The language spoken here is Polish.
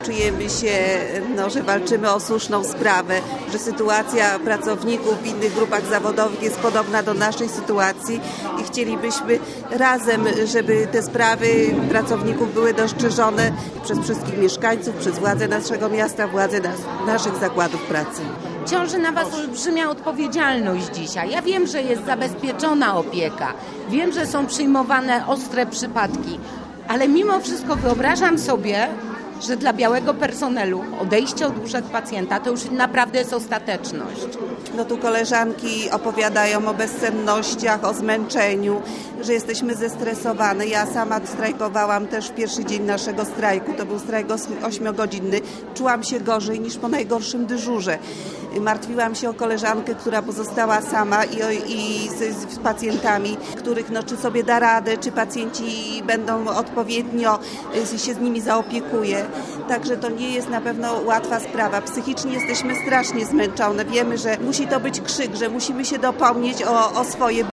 Czujemy się, że walczymy o słuszną sprawę, że sytuacja pracowników w innych grupach zawodowych jest podobna do naszej sytuacji i chcielibyśmy razem, żeby te sprawy pracowników były dostrzeżone przez wszystkich mieszkańców, przez władze naszego miasta, władze naszych zakładów pracy. Ciąży na Was olbrzymia odpowiedzialność dzisiaj. Ja wiem, że jest zabezpieczona opieka, wiem, że są przyjmowane ostre przypadki, ale mimo wszystko wyobrażam sobie, że dla białego personelu odejście od łóżek pacjenta to już naprawdę jest ostateczność. Tu koleżanki opowiadają o bezsennościach, o zmęczeniu, że jesteśmy zestresowane. Ja sama strajkowałam też w pierwszy dzień naszego strajku. To był strajk 8-godzinny. Czułam się gorzej niż po najgorszym dyżurze. Martwiłam się o koleżankę, która pozostała sama i z pacjentami, których czy sobie da radę, czy pacjenci będą odpowiednio się z nimi zaopiekuje. Także to nie jest na pewno łatwa sprawa. Psychicznie jesteśmy strasznie zmęczone. Wiemy, że musi to być krzyk, że musimy się dopomnieć o swoje